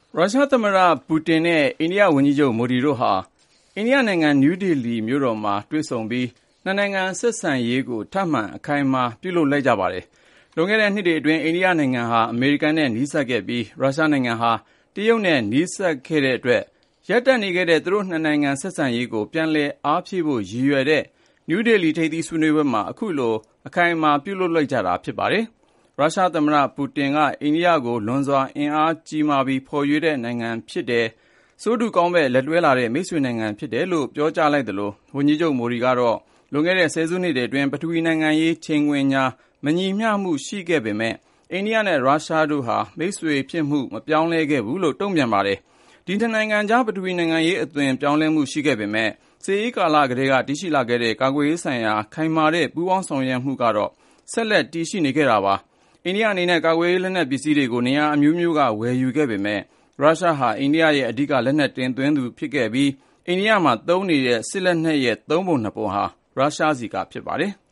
ရုရှားသမ္မတပူတင်နဲ့အိန္ဒိယဝန်ကြီးချုပ်မိုဒီတို့ဟာအိန္ဒိယနိုင်ငံနယူးဒေလီမြို့တော်မှာတွေ့ဆုံပြီးနှစ်နိုင်ငံဆက်ဆံရေးကိုထပ်မံအခိုင်အမာပြုလုပ်လိုက်ကြပါတယ်။လွန်ခဲ့တဲ့နှစ်တွေအတွင်းအိန္ဒိယနိုင်ငံဟာအမေရိကန်နဲ့နီးစပ်ခဲ့ပြီးရုရှားနိုင်ငံဟာတရုတ်နဲ့နီးစပ်ခဲ့တဲ့အတွက်ရပ်တန့်နေခဲ့တဲ့သူတို့နှစ်နိုင်ငံဆက်ဆံရေးကိုပြန်လည်အားဖြည့်ဖို့ရည်ရွယ်တဲ့နယူးဒေလီထိပ်သီးဆွေးနွေးပွဲမှာအခုလိုအခိုင်အမာပြုလုပ်လိုက်ကြတာဖြစ်ပါတယ်။ရုရှားသမ္မတပူတင်ကအိန္ဒိယကိုလွန်စွာအင်အားကြီးမားပြီးဖော်ရွေတဲ့နိုင်ငံဖြစ်တယ်။ဆိုးတူကောင်းဘက်လက်တွဲလာတဲ့မိတ်ဆွေနိုင်ငံဖြစ်တယ်လို့ပြောကြားလိုက်သလိုဝန်ကြီးချုပ်မိုဒီကတော့လွန်ခဲ့တဲ့ဆယ်စုနှစ်အတွင်းပထဝီနိုင်ငံရေးချိန်ခွင်ညာမညီမျှမှုရှိခဲ့ပေမဲ့အိန္ဒိယနဲ့ရုရှားတို့ဟာမိတ်ဆွေဖြစ်မှုမပြောင်းလဲခဲ့ဘူးလို့တုံ့ပြန်ပါတယ်။ဒီနှစ်နိုင်ငံကြားပထဝီနိုင်ငံရေးအသွင်ပြောင်းလဲမှုရှိခဲ့ပေမဲ့စစ်အေးကာလကတည်းကတည်ရှိလာခဲ့တဲ့ကာကွယ်ရေးဆိုင်ရာခိုင်မာတဲ့ပူးပေါင်းဆောင်ရွက်မှုကတော့ဆက်လက်တည်ရှိနေခဲ့တာပါ။အိန္ဒိယအနေနဲ့ကာကွယ်ရေးလက်နက်ပစ္စည်းတွေကိုနေရာအမျိုးမျိုးကဝယ်ယူခဲ့ပေမဲ့ရုရှားဟာအိန္ဒိယရဲ့အဓိကလက်နက်တင်သွင်းသူဖြစ်ခဲ့ပြီးအိန္ဒိယမှာသုံးနေတဲ့စစ်လက်နက်ရဲ့3 ပုံ 2 ပုံဟာရုရှားဆီကဖြစ်ပါတယ်။